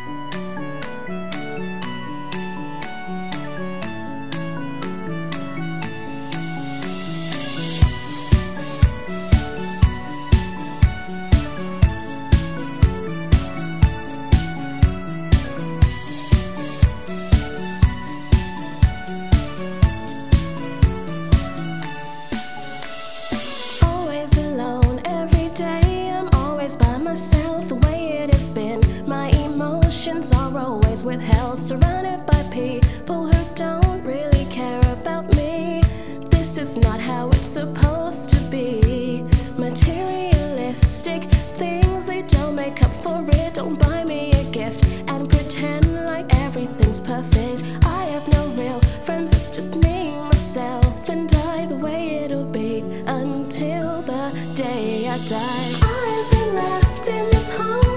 Are always withheld, surrounded by people who don't really care about me. This is not how it's supposed to be. Materialistic things, they don't make up for it. Don't buy me a gift and pretend like everything's perfect. I have no real friends, it's just me, myself, and I. The way it'll be until the day I die. I've been left in this home